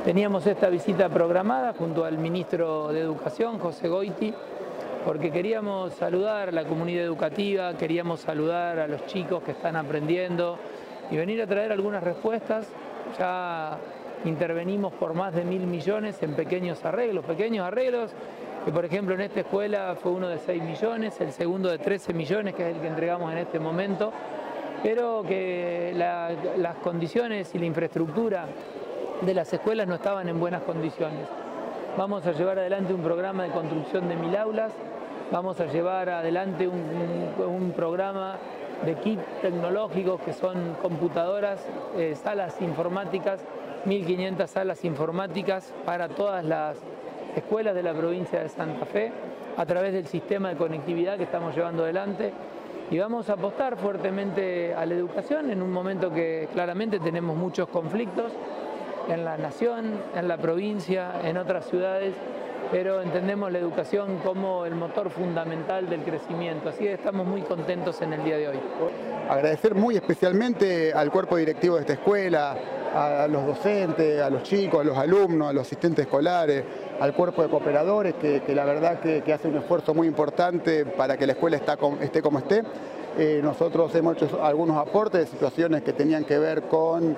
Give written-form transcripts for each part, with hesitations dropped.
Teníamos esta visita programada junto al ministro de Educación, José Goiti, porque queríamos saludar a la comunidad educativa, queríamos saludar a los chicos que están aprendiendo y venir a traer algunas respuestas. Ya intervenimos por más de 1.000 millones en pequeños arreglos, que por ejemplo en esta escuela fue uno de 6 millones, el segundo de 13 millones, que es el que entregamos en este momento, pero que las condiciones y la infraestructura de las escuelas no estaban en buenas condiciones. Vamos a llevar adelante un programa de construcción de 1.000 aulas, vamos a llevar adelante un programa de kits tecnológicos que son computadoras, salas informáticas, 1.500 salas informáticas para todas las escuelas de la provincia de Santa Fe a través del sistema de conectividad que estamos llevando adelante. Y vamos a apostar fuertemente a la educación en un momento que claramente tenemos muchos conflictos en la nación, en la provincia, en otras ciudades, pero entendemos la educación como el motor fundamental del crecimiento, así que estamos muy contentos en el día de hoy. Agradecer muy especialmente al cuerpo directivo de esta escuela, a los docentes, a los chicos, a los alumnos, a los asistentes escolares, al cuerpo de cooperadores que la verdad que hace un esfuerzo muy importante para que la escuela esté como esté. Nosotros hemos hecho algunos aportes de situaciones que tenían que ver con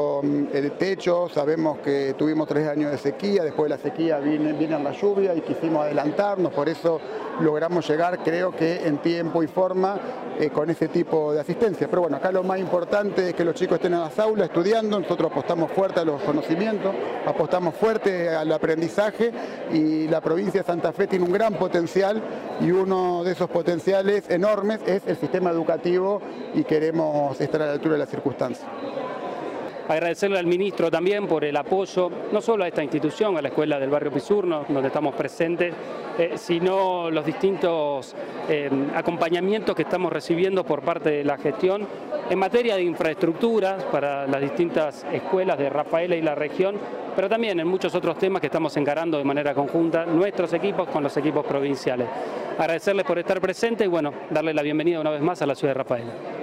el techo. Sabemos que tuvimos 3 años de sequía, después de la sequía viene la lluvia y quisimos adelantarnos, por eso logramos llegar, creo que en tiempo y forma, con ese tipo de asistencia. Pero bueno, acá lo más importante es que los chicos estén en las aulas estudiando. Nosotros apostamos fuerte a los conocimientos, apostamos fuerte al aprendizaje, y la provincia de Santa Fe tiene un gran potencial, y uno de esos potenciales enormes es el sistema educativo, y queremos estar a la altura de las circunstancias. Agradecerle al ministro también por el apoyo, no solo a esta institución, a la escuela del barrio Pisurno, donde estamos presentes, sino los distintos acompañamientos que estamos recibiendo por parte de la gestión en materia de infraestructuras para las distintas escuelas de Rafaela y la región, pero también en muchos otros temas que estamos encarando de manera conjunta nuestros equipos con los equipos provinciales. Agradecerles por estar presentes y bueno, darle la bienvenida una vez más a la ciudad de Rafaela.